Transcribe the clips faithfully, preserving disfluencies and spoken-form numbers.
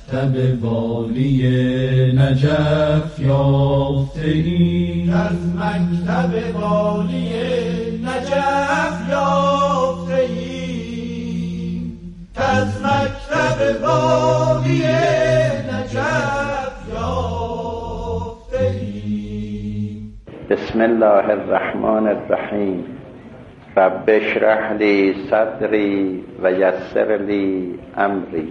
مکتب والی نجف یافته ایم، از مکتب والی نجف یافته ایم، از مکتب والی نجف یافته ایم. بسم الله الرحمن الرحیم. رب اشرح لی صدری و یسر لی امری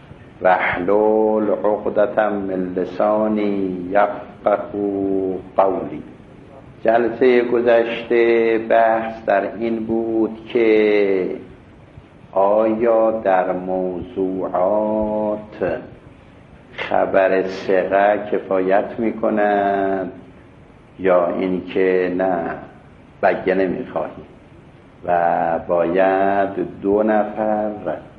واحلل عقدة من لسانی یفقهوا قولی. جلسه گذشته بحث در این بود که آیا در موضوعات خبر ثقه کفایت می‌کند یا اینکه نه بگه می‌خواهیم و باید دو نفر،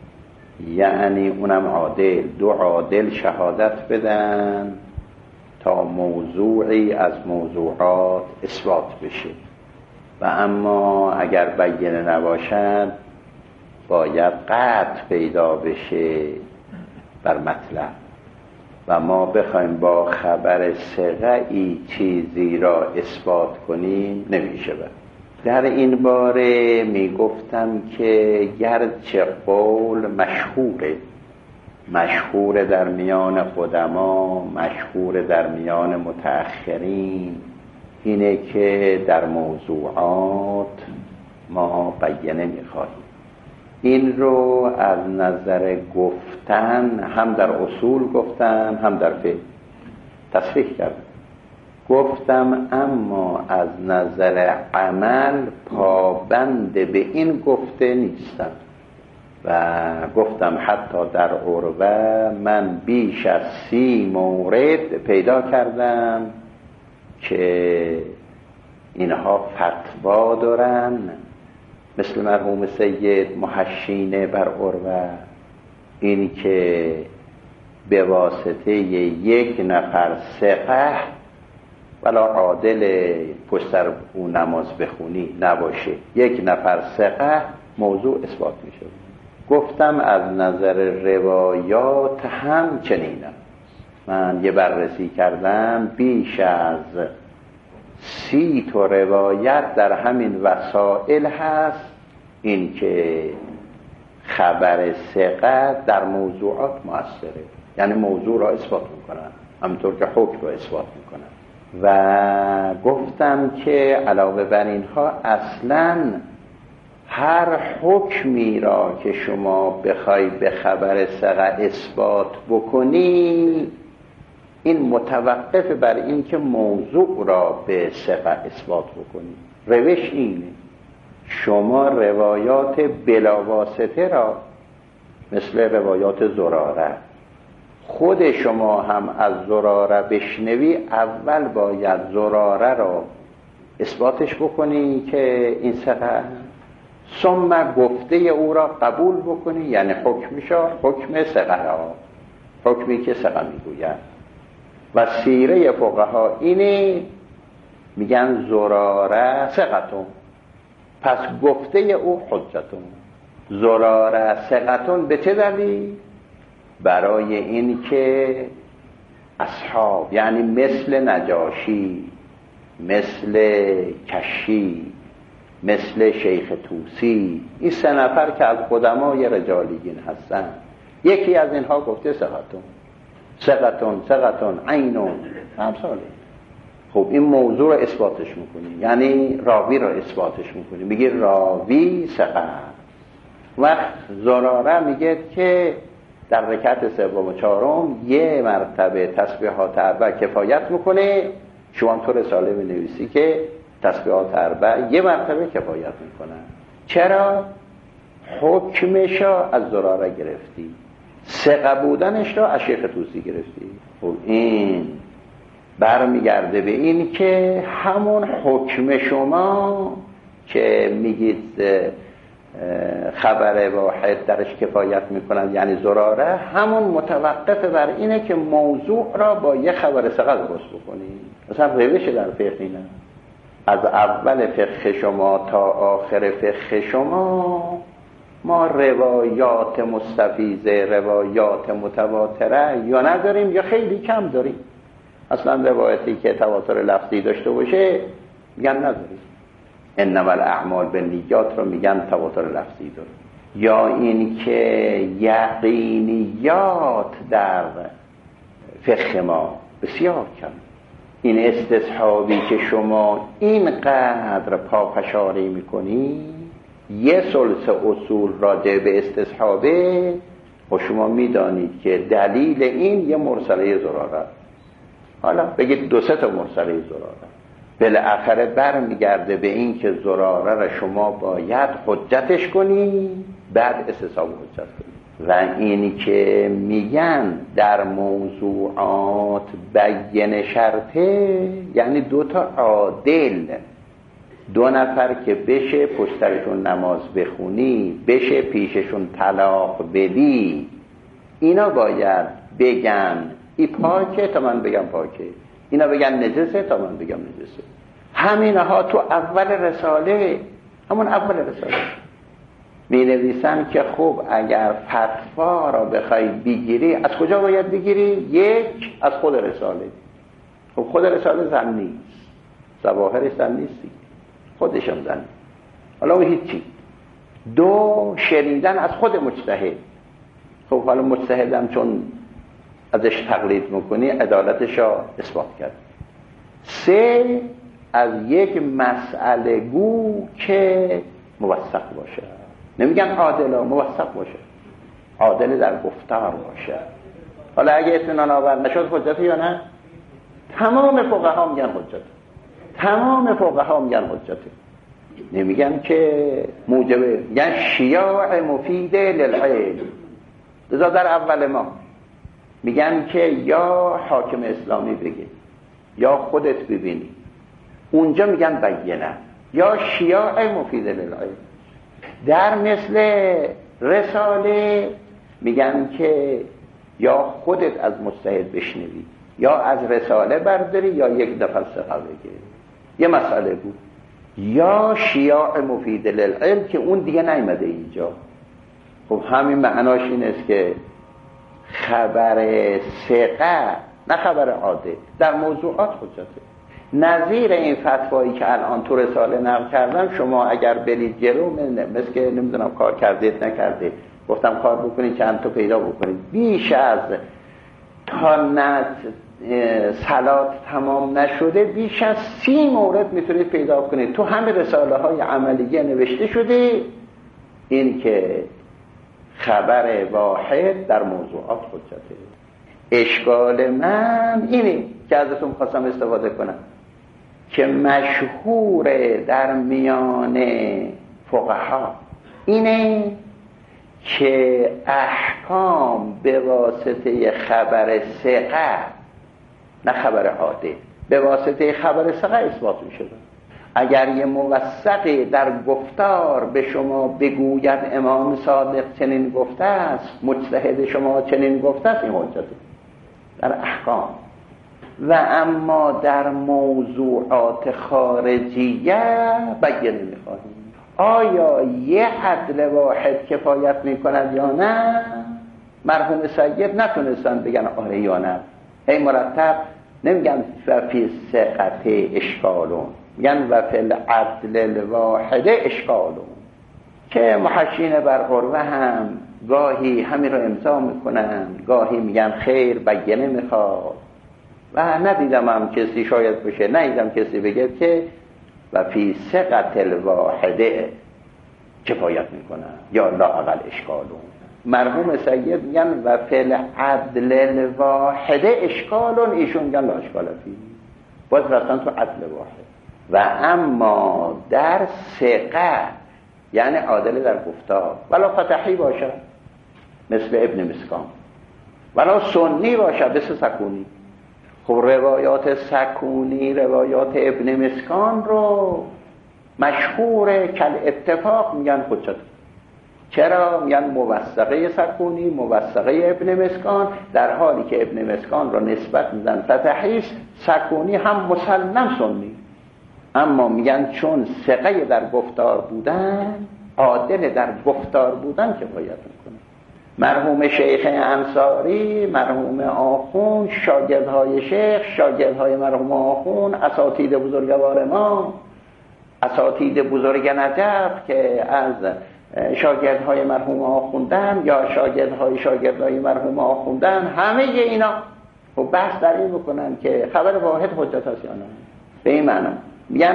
یعنی اونم عادل، دو عادل شهادت بدن تا موضوعی از موضوعات اثبات بشه. و اما اگر بینه نباشد باید قطع پیدا بشه بر مطلب و ما بخوایم با خبر ثقه‌ای چیزی را اثبات کنیم نمیشه. در این باره می گفتم که گرچه قول مشهوره مشهور در میان قدما، مشهور در میان متأخرین، اینه که در موضوعات ما بیانه می خواهیم. این رو از نظر گفتن هم در اصول گفتم هم در فقه تصریح کردم. گفتم اما از نظر عمل پابند به این گفته نیستم و گفتم حتی در عروه من بیش از سی مورد پیدا کردم که اینها فتوا دارن، مثل مرحوم سید محشینه بر عروه، این که به واسطه یک نفر ثقه ولا عادل پشت سر اون نماز بخونی نباشه، یک نفر ثقه موضوع اثبات میشه. گفتم از نظر روایات هم چنینم. من یه بررسی کردم، بیش از سی تا روایت در همین وسائل هست این که خبر ثقه در موضوعات مؤثره، یعنی موضوع را اثبات میکنن همونطور که حکم را اثبات میکنن. و گفتم که علاوه بر اینها اصلاً هر حکمی را که شما بخوای به خبر ثقه اثبات بکنی این متوقف بر این که موضوع را به ثقه اثبات بکنی. روش اینه، شما روایات بلاواسطه را مثل روایات زراره، خود شما هم از زراره بشنوی، اول باید زراره را اثباتش بکنی که این ثقه، ثم گفته او را قبول بکنی، یعنی حکمش را، حکم ثقه را، حکمی که ثقه میگوید. و سیره فقها اینه، میگن زراره ثقتون، پس گفته او حجتون. زراره ثقتون به چه دلیل؟ برای این که اصحاب، یعنی مثل نجاشی، مثل کشی، مثل شیخ توسی، این سه نفر که از قدمای رجالیین هستن، یکی از اینها گفته ثقتون ثقتون ثقتون عینون همساله. خب این موضوع رو اثباتش میکنی، یعنی راوی رو اثباتش میکنی، میگه راوی ثقه. وقت زراره میگه که در رکعت سوم و چهارم یه مرتبه تسبیحات اربع کفایت میکنه. شما تو رساله می‌نویسی که تسبیحات اربع یه مرتبه کفایت میکنه. چرا؟ حکمش را از زراره گرفتی، ثقه بودنش را از شیخ توسی گرفتی. خب این برمیگرده به این که همون حکم شما که میگید خبر واحد درش کفایت میکنند، یعنی زراره، همون متوقف بر اینه که موضوع را با یه خبر ثقه درست بکنی. مثلا روش در فقه اینه، از اول فقه شما تا آخر فقه شما ما روایات مستفیضه، روایات متواتره یا نداریم یا خیلی کم داریم. اصلا روایتی که تواتر لفظی داشته باشه میگن نداریم. انما الاعمال بالنیات رو میگن تواتر لفظی داره. یا این که یقینیات در فقه ما بسیار کم. این استصحابی که شما اینقدر پافشاری میکنی، یه ثلث اصول راجع به استصحابه و شما میدانید که دلیل این یه مرسله زراره. حالا بگید دو سه تا مرسله زراره، بالاخره برمیگرده به این که زراره را شما باید حجتش کنی، بعد استصحاب حجت کنی. و اینی که میگن در موضوعات بیان شرطه، یعنی دو تا عادل، دو نفر که بشه پشترشون نماز بخونی، بشه پیششون طلاق بدی، اینا باید بگن ای پاکه تا من بگم پاکه، اینا بگن نجسه تا من بگم نجسه. همینها تو اول رساله، همون اول رساله می نویسن که خب اگر فتوا را بخوای بگیری از کجا باید بگیری؟ یک، از خود رساله. خب خود رساله زن نیست، ظواهرش زن نیستی، خودشم زن. حالا اون هیچی. دو، شنیدن از خود مجتهد. خب حالا مجتهدم چون ازش تقلید میکنی عدالتش را اثبات کرد. سه، از یک مسئله گو که موثق باشه. نمیگن عادل، موثق باشه، عادل در گفتار باشه. حالا اگه اطمینان آور نشد حجت یا نه؟ تمام فقها میگن حجت، تمام فقها میگن حجت. نمیگن که موجبه، میگن شیاع مفید للعلم. لذا در اول ما میگن که یا حاکم اسلامی بگه یا خودت ببینی، اونجا میگن بینه، یا شیاع مفید للعلم. در مثل رساله میگن که یا خودت از مجتهد بشنوی یا از رساله برداری یا یک دفعه ثقه بگی، یه مسئله بود. یا شیاع مفید للعلم که اون دیگه نیامده اینجا. خب همین معناش این است که خبر ثقه نه خبر عادل در موضوعات حجته. نظیر این فتوایی که الان تو رساله نقل کردم، شما اگر برید جلو، مثل که نمیدونم کار کردید نکردید، گفتم کار بکنید چند تا پیدا بکنید، بیش از تا نت صلات تمام نشده بیش از سی مورد میتونید پیدا کنید تو همه رساله های عملیه نوشته شده این که خبر واحد در موضوعات حجته. اشکال من اینه که ازتون خواستم استفاده کنم که مشهور در میان فقها اینه که احکام به واسطه خبر ثقه، نه خبر عادل، به واسطه خبر ثقه اثبات می شده. اگر یه موثقی در گفتار به شما بگوید امام صادق چنین گفته است، مجتهد شما چنین گفته است، این حجته در احکام. و اما در موضوعات خارجیه بیان می‌خواهیم آیا یه عدل واحد کفایت می‌کند یا نه؟ مرحوم سید نتونستن بگن آره یا نه. هی مرتب نمیگن فی ثقت اشکالون، میگن و فی العدل الواحد اشکالون، که محشین بر قربه هم گاهی همین رو امضا میکنن، گاهی میگن خیر بیانه میخواد. و ندیدم هم کسی شاید بشه، ندیدم کسی بگه که و فی ثقت الواحده کفایت میکنن یا لااقل اشکالون. مرحوم سید میگن و فی العدل الواحده اشکالون، ایشون میگن لا اشکال فی، باز رفتن تو عدل واحد. و اما در ثقه یعنی عادل در گفتار، ولا فتحی باشه مثل ابن مسکان، ولا سنی باشه مثل سکونی. خب روایات سکونی، روایات ابن مسکان رو مشهور کل اتفاق میگن حجت. چرا؟ میگن موثقه سکونی، موثقه ابن مسکان، در حالی که ابن مسکان رو نسبت میدن فتحیست، سکونی هم مسلم سنی. اما میگن چون ثقه در گفتار بودن عادل در گفتار بودن کفایت میکنه. مرحوم شیخ انصاری، مرحوم آخوند، شاگردهای شیخ، شاگردهای مرحوم آخوند، اساتید بزرگوار ما، اساتید بزرگ نجف که از شاگردهای مرحوم آخوندن یا شاگردهای شاگردهای مرحوم آخوندن، همه اینا و بحث در این بکنن که خبر واحد حجت است یا نه. به این معنی یعنی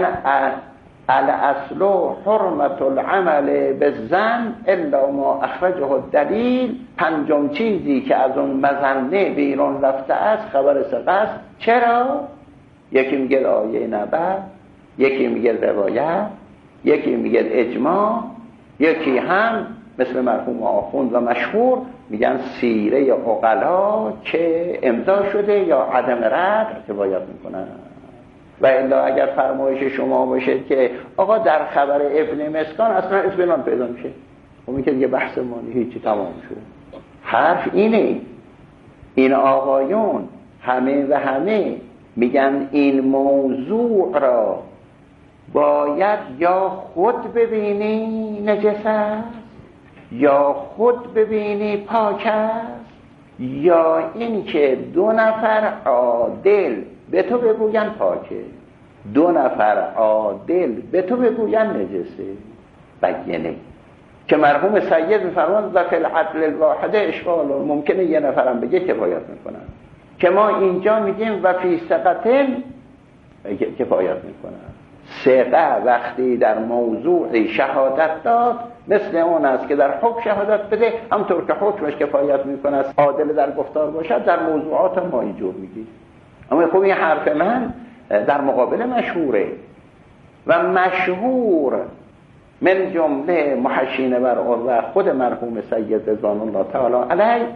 الاصل حرمت العمل بالظن الا ما اخرجه الدلیل. پنجم چیزی که از اون مظنه بیرون رفته است خبر ثقه است. چرا؟ یکی میگه آیه نبأ، یکی میگه روایت، یکی میگه اجماع، یکی هم مثل مرحوم آخوند و مشهور میگن سیره عقلا که امضا شده یا عدم رد روایت میکنن. و الا اگر فرمایش شما باشه که آقا در خبر ابن مسکان اصلا اطمینان پیدا میشه، خب این که دیگه بحث ما هیچی تمام شد. حرف اینه، این آقایون همه و همه میگن این موضوع را باید یا خود ببینی نجس است یا خود ببینی پاک است، یا این که دو نفر عادل به تو بگوین پاکه، دو نفر عادل به تو بگوین نجسه. بگینه که مرحوم سید میفرمان و فی العدل الواحد اشکال، ممکنه یه نفرم بگه کفایت میکنن، که ما اینجا میگیم و فی ثقتن کفایت میکنن. ثقه وقتی در موضوعی شهادت داد مثل اون است که در حکم شهادت بده، همطور که حکمش کفایت میکنه عادل در گفتار باشد، در موضوعات ما اینجور میگی. اما خب این حرف من در مقابل مشهوره و مشهور من جمله محشین بر عروه خود مرحوم سید رضوان الله تعالی علیه،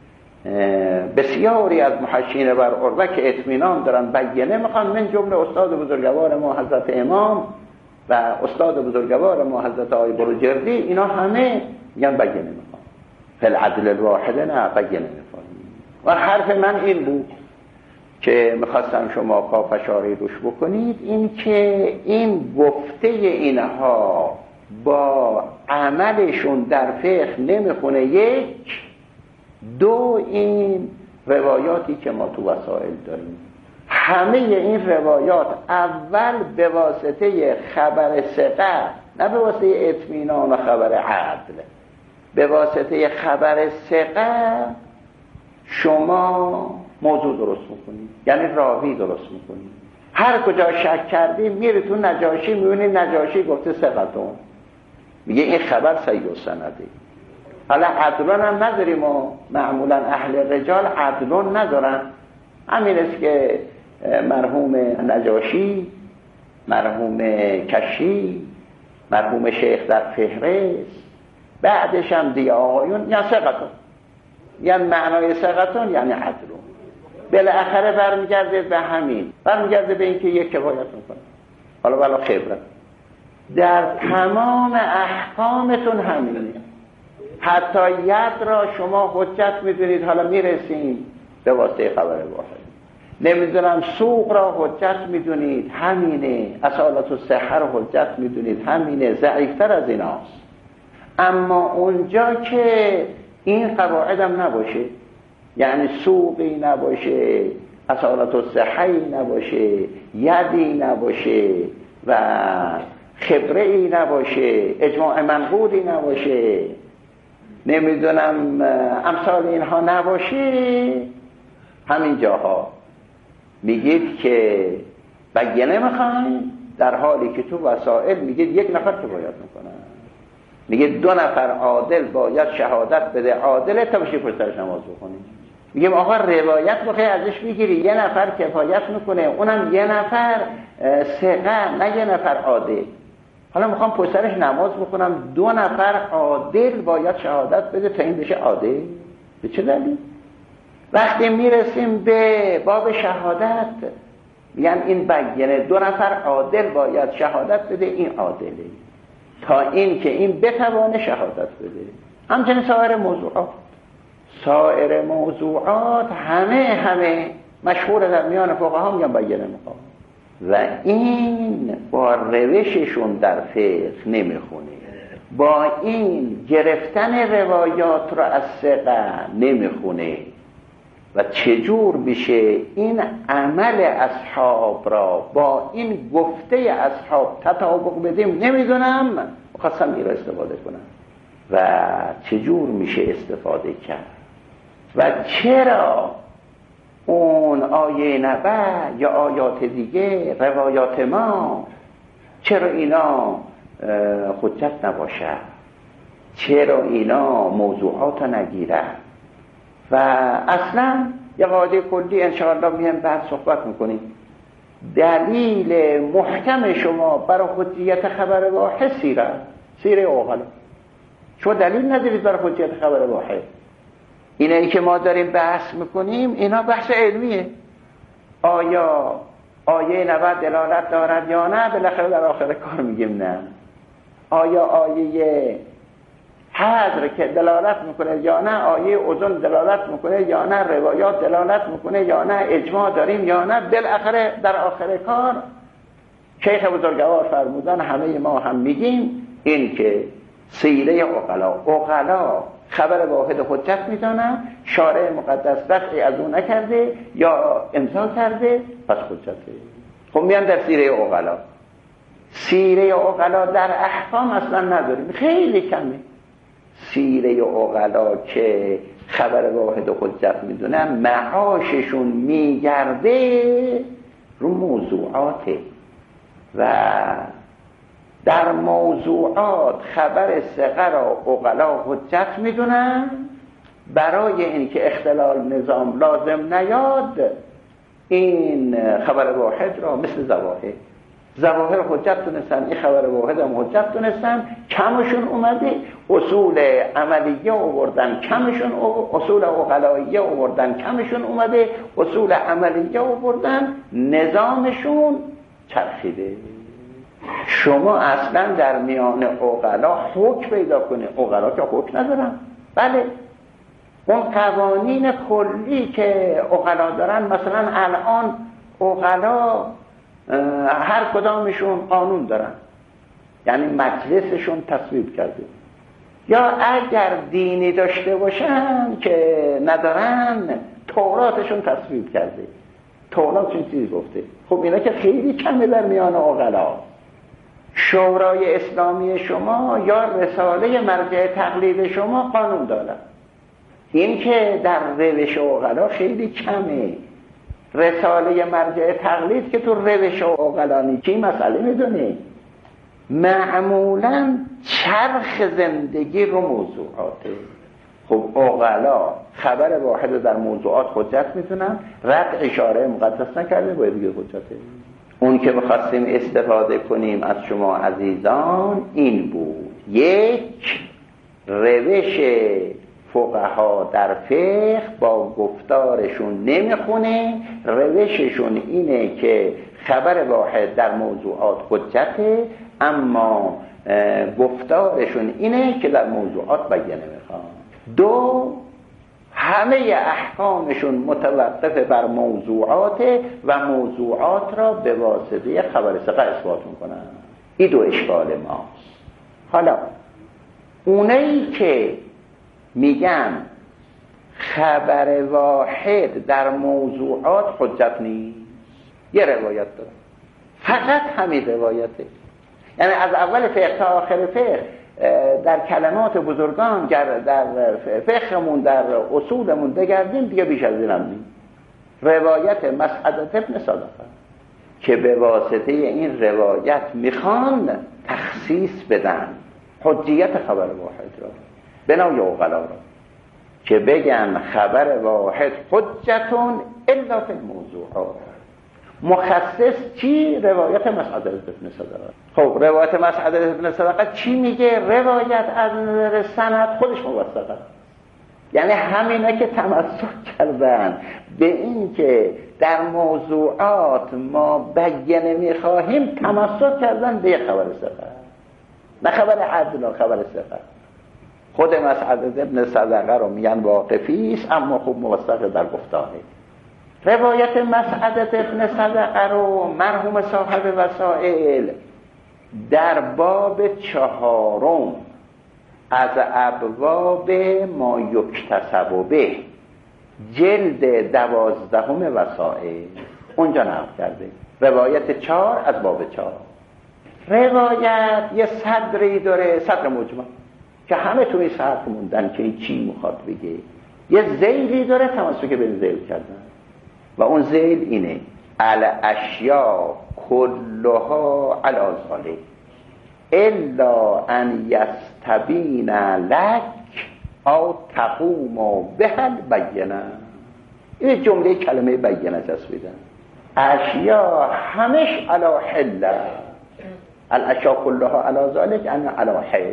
بسیاری از محشین بر عروه که اطمینان دارن بینه میخوان، من جمله استاد بزرگوار ما حضرت امام و استاد بزرگوار ما حضرت آقای بروجردی، اینا همه میگن بینه میخوان. فی العدل الواحد نه بینه میخوان. و حرف من این بود که میخواستم شما پافشاری روش بکنید، این که این گفته اینها با عملشون در فقه نمیخونه. یک دو این روایاتی که ما تو وسائل داریم، همه این روایات اول به واسطه خبر ثقه، نه به واسطه اطمینان و خبر عدل، به واسطه خبر ثقه شما موضوع درست میکنید، یعنی راوی درست میکنید. هر کجا شک کردی میری تو نجاشی میبینی نجاشی گفته ثقتون، میگه این خبر صحیح سنده. حالا عدلان هم نداریم و معمولا اهل رجال عدلان ندارن. همین است که مرحوم نجاشی، مرحوم کشی، مرحوم شیخ در فهرست، بعدش هم دیگه آقایون یا ثقتون، یعنی معنای ثقتون یعنی عدلون. بالاخره برمیگرده به همین، برمیگرده به اینکه یک کفایت میکنه. حالا والا خبره در تمام احکامتون همینه. حتی ید را شما حجت میدونید، حالا میرسیم به واسطه خبر واحد. نمیدونم سوق را حجت میدونید، همینه. اصالت الصحه را حجت میدونید، همینه. ضعیفتر از ایناست. اما اونجا که این قواعد هم نباشه، یعنی سوقی نباشه، اصالت الصحه‌ای نباشه، یدی نباشه و خبره‌ای نباشه، اجماع منقولی نباشه، نمیدونم امثال اینها نباشه، همین جاها میگید که بگینه میخواین، در حالی که تو وسائل میگید یک نفر کفایت میکنه. میگید دو نفر عادل باید شهادت بده، عادل تا بشه پشتش نماز بخونی. میگیم آقا روایت بخوای ازش میگیری یه نفر کفایت میکنه، اونم یه نفر ثقه، نه یه نفر عادل. حالا میخوام پشتش نماز بخونم، دو نفر عادل باید شهادت بده تا این بشه عادل. به چه دلیل؟ وقتی میرسیم به باب شهادت میگن این بگینه، دو نفر عادل باید شهادت بده، این عادله، تا این که این بتوانه شهادت بده. همچنین سایر موضوعات، سایر موضوعات همه همه مشهور در میان فقها میگن بگینه میخوام، و این با روششون در فقه نمیخونه. با این گرفتن روایات را از ثقه نمیخونه و چجور میشه این عمل اصحاب را با این گفته اصحاب تطابق بدیم نمیدونم، خواستم این را استفاده کنم و چجور میشه استفاده کرد و چرا اون آیه نبع یا آیات دیگه روایات ما چرا اینا حجت نباشه، چرا اینا موضوعات نگیره و اصلا یه قاعده کلی انشاءالله میهم بعد صحبت میکنیم. دلیل محکم شما برای حجیت خبر واحد سیره سیره اوغلا، شما دلیل ندارید برای حجیت خبر واحد. اینایی که ما داریم بحث میکنیم اینا بحث علمیه، آیا آیه نود دلالت دارد یا نه، بالاخره در آخر کار میگیم نه. آیا آیه حضر که دلالت میکنه یا نه، آیه اذن دلالت میکنه یا نه، روایات دلالت میکنه یا نه، اجماع داریم یا نه، بالاخره در آخر کار شیخ بزرگوار فرمودن همه ما هم میگیم این که سیره عقلا عقلا خبر واحد حجت میدونن، شارع مقدس رفعی از اون نکرده یا امضا کرده پس حجته. خب میان در سیره عقلا، سیره عقلا در احکام اصلا نداریم، خیلی کمه. سیره عقلا که خبر واحد حجت میدونن معاششون میگرده رو موضوعاته و در موضوعات خبر ثقه را عقلا حجت میدونن، برای اینکه اختلال نظام لازم نیاد این خبر واحد را مثل ظواهر ظواهر حجت دونستن، این خبر واحد هم حجت دونستن، کمشون اومده اصول عملیه آوردن، کمشون اصول عقلاییه آوردن، کمشون اومده اصول عملیه آوردن، نظامشون چرخیده. شما اصلا در میان عقلا حکم پیدا کنه، عقلا که حکم ندارن، بله اون قوانین کلی که عقلا دارن، مثلا الان عقلا هر کدامشون قانون دارن، یعنی مجلسشون تصویب کرده، یا اگر دینی داشته باشن که ندارن توراتشون تصویب کرده، توراتشون چیزی گفته. خب اینا که خیلی کمه در میان عقلا. شورای اسلامی شما یا رساله مرجع تقلید شما قانون دارن، این که در روش عقلا خیلی کمه. رساله مرجع تقلید که تو روش عقلانی چی مسئله میدونی؟ معمولا چرخ زندگی رو موضوعاته. خب عقلا خبر واحد در موضوعات حجت میتونن، رد اشاره مقدس نکرده باید دیگه حجته. اون که بخواستیم استفاده کنیم از شما عزیزان این بود، یک روش فقها در فقه با گفتارشون نمیخونه، روششون اینه که خبر واحد در موضوعات حجته، اما گفتارشون اینه که در موضوعات بیانه میخوان. دو، همه احکامشون متوقف بر موضوعات و موضوعات را به واسطه خبر ثقه اثبات میکنن. این دو اشکال ماست. حالا اونایی که میگن خبر واحد در موضوعات حجت نیست، یه روایت داره، فقط همین روایته، یعنی از اول فقه تا آخر فقه در کلمات بزرگان در فقهمون در اصولمون بگردیم دیگه بیش از این هم نیست. روایت مسعدة ابن صدقه که به واسطه این روایت میخوان تخصیص بدن حجیت خبر واحد را بنای عقلا را، که بگن خبر واحد حجتون الا فی الموضوعات. مخصص چی؟ روایت مسعدة ابن صدقه. خب روایت مسعدة ابن صدقه چی میگه؟ روایت از نظر سند خودش موثقه، یعنی همینا که تمسک کردن به این که در موضوعات ما بیانه میخواهیم، تمسک کردن به خبر ثقه، نه خبر عدل، خبر ثقه. خود مسعدة ابن صدقه رو میگن واقفی است اما خوب موثق در گفتاره. روایت مسعدة ابن صدقه رو مرحوم صاحب وسائل در باب چهارم از ابواب ما یکتسب به، جلد دوازدهم وسائل، اونجا نقل کرده. روایت چهار از باب چهار. روایت یه صدری داره، صدر مجمل که همه توی صدر موندن که این چی میخواد بگه. یه ذیلی داره تمسک به ذیل کردن و اون ذیل اینه: الاشیا کلها علی ذالک الا ان یستبین لک او تقوم به البینه. این جمله کلمه بینه جسمیدن. اشیا همش علی حل، الاشیا کلها علی ذالک ان علی حل،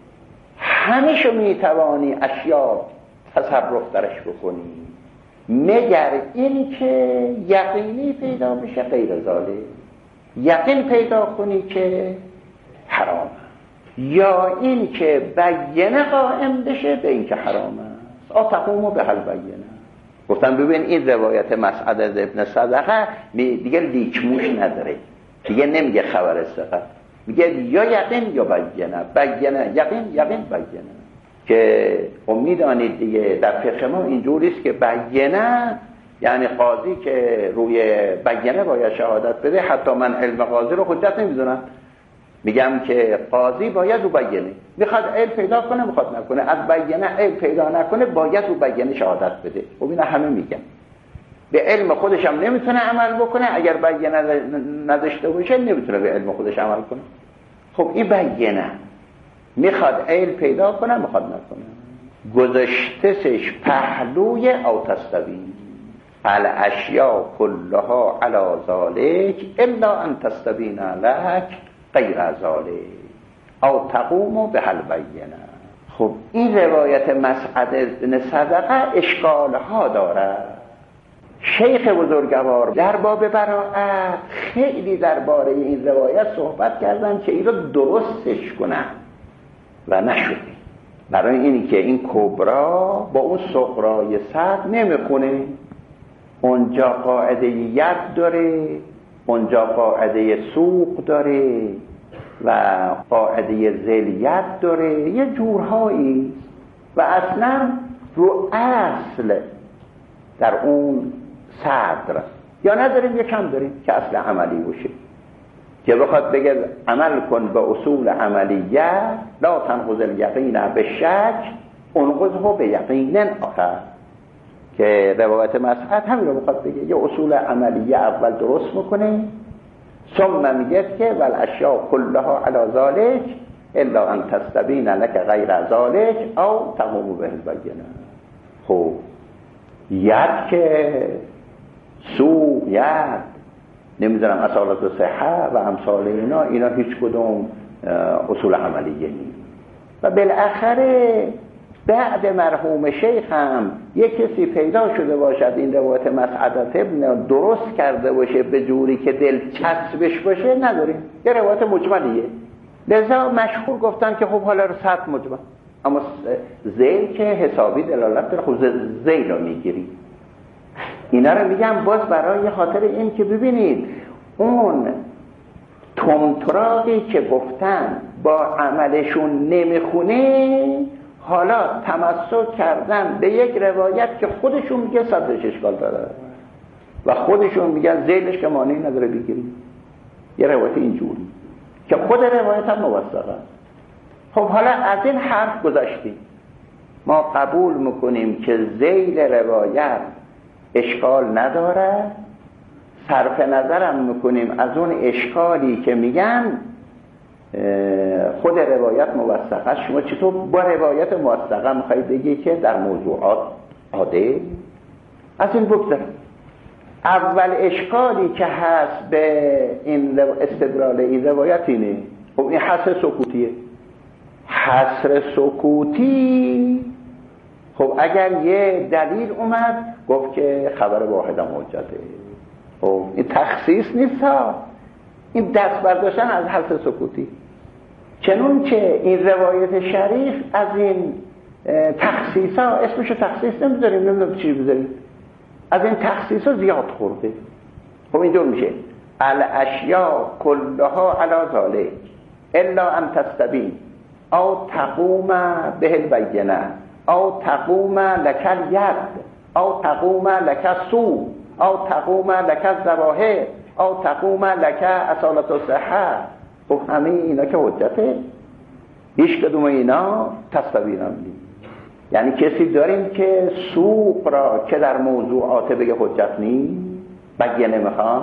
همشو میتوانی اشیا تصرف درش بکنی مگر این که یقینی پیدا بشه غیر ذالک، یقین پیدا کنی که حرامه، یا این که بینه قائم بشه به این که حرامه. آتقومو به حل بینه. گفتم ببین این روایت مسعد از ابن صدقه دیگه لیکموش نداره، دیگه نمیگه خبر ثقه، میگه یا یقین یا بینه. بینه یقین، یقین بینه. که امیدانید دیگه در فقه ما اینجوریست که بینه یعنی قاضی که روی بینه باید شهادت بده. حتی من علم قاضی رو حجت نمیدونم، میگم که قاضی باید رو بینه، میخواد علم پیدا کنه میخواد نکنه، از بینه علم پیدا نکنه باید رو بینه شهادت بده. خب اینا همه میگن به علم خودش هم نمیتونه عمل بکنه، اگر بینه نداشته باشه نمیتونه به علم خودش عمل کنه. خب این بینه میخواد علم پیدا کنه میخواد نکنه. گذشتهش پهلوی او تستبین الاشیا کلها علی ذالک الا ان تستبین لک غیر ذالک او تقوم به البینه. خب این روایت مسعد بن صدقه اشکال ها داره. شیخ بزرگوار در باب براءت خیلی درباره این روایت صحبت کردن که این رو درستش کنن و نشده. برای اینی که این کبرا با اون صغرای صد نمیخونه. اونجا قاعده ید داره، اونجا قاعده سوق داره و قاعده ذلیت داره، یه جورهایی و اصلا رو اصل در اون صدر یا نداریم یا کم داریم که اصل عملی باشه که بخواد بگه عمل کن به اصول عملیه لا تنقض الیقین به شک انقضه به یقین آخر، که روایت مسعد همین رو بخواد بگه یه اصول عملیه اول درست میکنه ثم میگه که والاشیاء کلها علی ذالک الا ان تستبین لک غیر ذالک او تقوم به البینه. خب ید که سو ید نمیدونم اصالت و صحه و امثال اینا اینا هیچ کدوم اصول عملیه نیست. و بالاخره بعد مرحوم شیخ هم یک کسی پیدا شده باشد این روایت مسعدت ابن درست کرده باشه به جوری که دل چسبش باشه نداریم، یه روایت مجملیه. لذا مشهور گفتن که خب حالا رو صد مجمل، اما زیل که حسابی دلالت داره، خب زیل رو میگیری. اینا رو میگم باز برای خاطر این که ببینید اون تمتراقی که گفتن با عملشون نمیخونه، حالا تمسک کردن به یک روایت که خودشون میگه صدرش اشکال داره و خودشون میگن زیلش که مانعی نداره بگیریم، یه روایت اینجوری که خود روایت هم موثقه. خب حالا از این حرف گذاشتیم، ما قبول میکنیم که زیل روایت اشکال نداره، صرف نظرم میکنیم از اون اشکالی که میگن خود روایت موثقه است. شما چطور با روایت موثقه میخوایی بگی که در موضوعات عاده؟ از این بگذاریم. اول اشکالی که هست به این استدلال این روایت اینه، خب این حصر سکوتیه. حصر سکوتی خب اگر یه دلیل اومد گفت که خبر واحد حجته، خب این تخصیص نیست ها، این دست برداشتن از حصر سکوتی. چنون که این روایت شریف از این تخصیص ها، اسمشو تخصیص نمیذاریم، نمیدونم چی بذاریم، از این تخصیص ها زیاد خورده. خب اینطور میشه الاشیاء کلها علی ذالک الا ان تستبین او تقوم به البینه او تقوم لک الید او تقوم لک السوء او تقوم لک الظواهر او تقوم لک اصالت الصحه. خب همه اینا که حجته، هیچ کدوم اینا تستبینم نیست. یعنی کسی داریم که سوق را که در موضوعات بگه حجت نیست، بگه نمیخواد.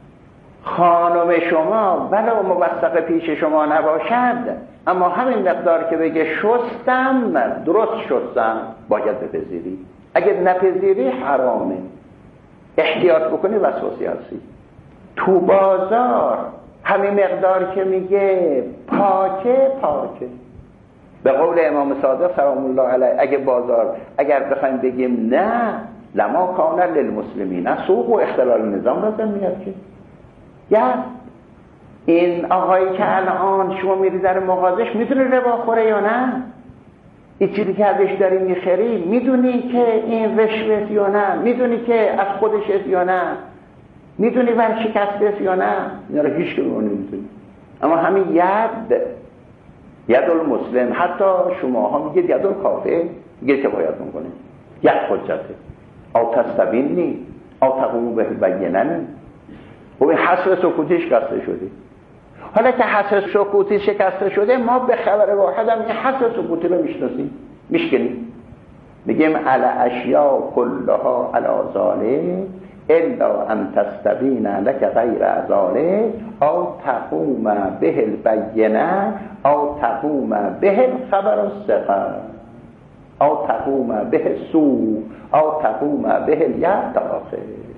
خانم شما ولو موثق پیش شما نباشد، اما همین مقدار که بگه شستم، درست شستم، باید بپذیری. اگه نپذیری حرامه. احتیاط بکنی وسواسی هستی. تو بازار همین مقدار که میگه پاکه پاکه. به قول امام صادق سلام الله علیه، اگه بازار اگر بخوایم بگیم نه لما کان للمسلمین سوق و اختلال نظام لازم میاد که یا این آقایی که الان شما میری در مغازش میتونه ربا خوره یا نه؟ این چیزی که ازش داری میخری میدونی که این رشوه یا نه؟ میدونی که از خودش یا نه؟ میدونی ورشکسته یا نه؟ اینا رو هیچ کدوم نمیدونی. اما همین ید ید المسلم، حتی شما ها میگید ید الکافر، میگید که باید میکنه ید حجته. او تستبینی او تقوم به البینه. و این حصر سکوتی شکسته شده. حالا که حصر سکوتی شکسته شده، ما به خبر واحد هم این حصر سکوتی رو میشناسیم، میشکنیم. میگیم علی اشیاء کلها علی ذالک الا ان تستبین لک غیر ذالک او تقوم به البینه او تقوم به الخبر الثقه او تقوم به السوء او تقوم به الید آخر.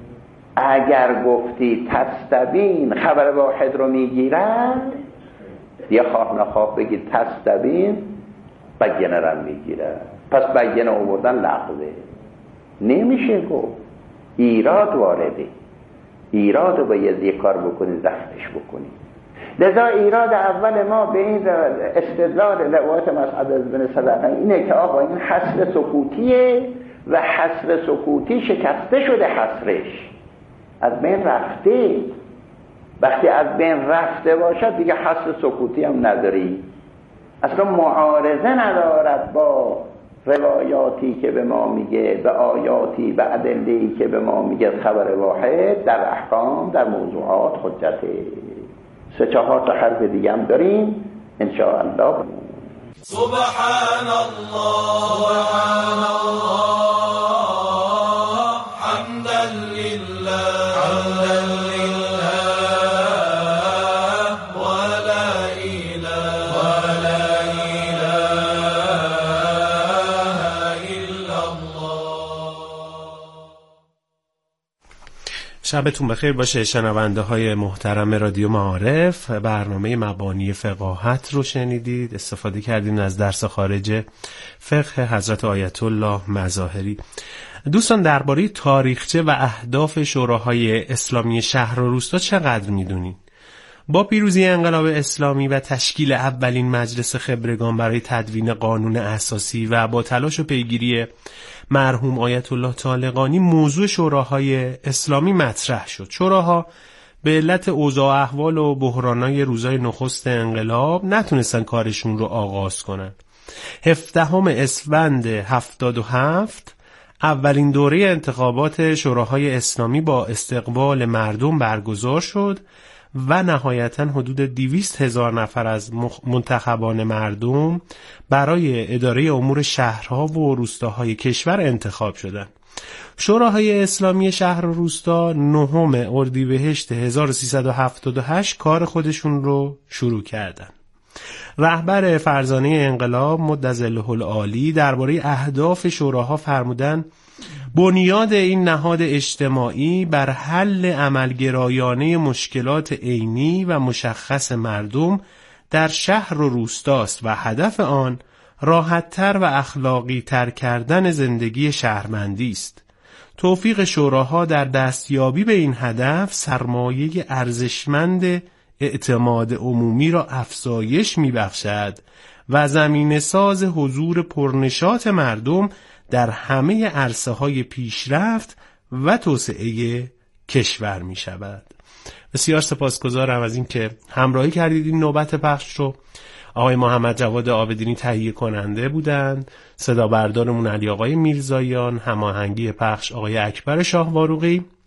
اگر گفتی تستبین خبر واحد رو میگیرن، یه خواه نخواه بگید تستبین بینه رو میگیرن. پس بینه آوردن لغوه، نمیشه گفت. ایراد وارده، ایراد رو باید یک کار بکنید رفتش بکنید. لذا ایراد اول ما به این استدلال روایت مسعود بن صدقه اینه که آقا این حصر سکوتیه و حصر سکوتی شکسته شده، حصرش از بین رفته. وقتی از بین رفته باشد دیگه حصر سکوتی هم نداری، اصلا معارضه ندارد با روایاتی که به ما میگه، به آیاتی و ادله‌ای که به ما میگه خبر واحد در احکام در موضوعات حجته. سه چهار تا حرف دیگه هم داریم ان شاء الله. سبحان الله سبحان الله حمدا لله حمدا لله ولا اله ولا اله الا الله. شبتون بخیر باشه شنونده های محترم رادیو معارف. برنامه مبانی فقاهت رو شنیدید، استفاده کردین از درس خارج فقه حضرت آیت الله مظاهری. دوستان درباره تاریخچه و اهداف شوراهای اسلامی شهر و روستا چقدر میدونید؟ با پیروزی انقلاب اسلامی و تشکیل اولین مجلس خبرگان برای تدوین قانون اساسی و با تلاش و پیگیری مرحوم آیت الله طالقانی، موضوع شوراهای اسلامی مطرح شد. شوراها به علت اوضاع احوال و بحرانای روزای نخست انقلاب نتونستن کارشون رو آغاز کنن. هفدهم اسفند هفتاد و هفت اولین دوره انتخابات شوراهای اسلامی با استقبال مردم برگزار شد و نهایتاً حدود دویست هزار نفر از منتخبان مردم برای اداره امور شهرها و روستاهای کشور انتخاب شدند. شوراهای اسلامی شهر و روستا نهم اردیبهشت هزار و سیصد و هفتاد و هشت کار خودشون رو شروع کردند. رهبر فرزانه انقلاب مدظله العالی درباره اهداف شوراها فرمودند: بنیاد این نهاد اجتماعی بر حل عملگرایانه مشکلات عینی و مشخص مردم در شهر و روستاست و هدف آن راحت‌تر و اخلاقی تر کردن زندگی شهروندی است. توفیق شوراها در دستیابی به این هدف سرمایه ارزشمند اعتماد عمومی را افزایش می‌بخشد و زمینه ساز حضور پرنشاط مردم در همه عرصه‌های پیشرفت و توسعه کشور می شود. بسیار سپاسگزارم از این که همراهی کردید این نوبت پخش رو. آقای محمد جواد عابدینی تهیه کننده بودند، صدا بردارمون علی آقای میرزاییان، هماهنگی پخش آقای اکبر شاهواروقی